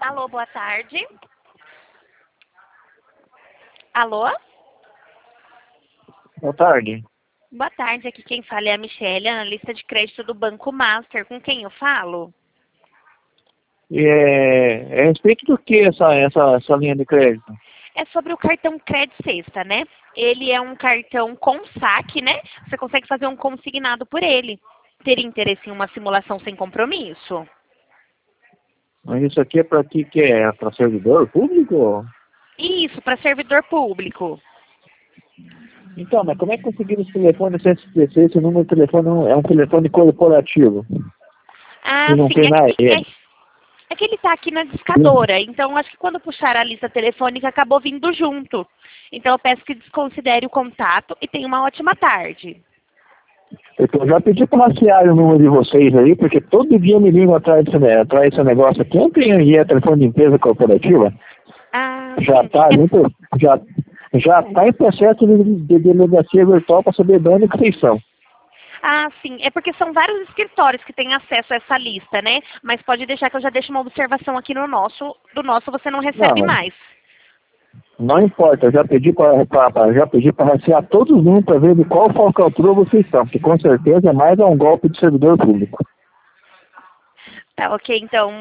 Alô, boa tarde. Alô? Boa tarde. Boa tarde, aqui quem fala é a Michelle, analista de crédito do Banco Master. Com quem eu falo? É a respeito do que essa linha de crédito? É sobre o cartão Crédito Sexta, né? Ele é um cartão com saque, né? Você consegue fazer um consignado por ele. Teria interesse em uma simulação sem compromisso? Mas isso aqui é para que é? É para servidor público? Isso, para servidor público. Então, mas como é que conseguiram esse telefone SPC? Esse número de telefone é um telefone corporativo. Ah, E não sim, tem na rede. é que ele está aqui na discadora, então acho que quando puxar a lista telefônica acabou vindo junto. Então eu peço que desconsidere o contato e tenha uma ótima tarde. Eu já pedi para rastrear o número de vocês aí, porque todo dia me ligam atrás desse negócio aqui. Ontem aí é telefone de empresa corporativa. Ah, Já sim. está já tá em processo de delegacia virtual para saber de onde que vocês são. Ah, sim. É porque são vários escritórios que têm acesso a essa lista, né? Mas pode deixar que eu já deixo uma observação aqui no nosso. Do nosso você não recebe Não, mais. não importa, eu já pedi para rastrear todos os números para ver de qual falcatrua vocês estão, porque com certeza é mais um golpe de servidor público. Tá ok, então.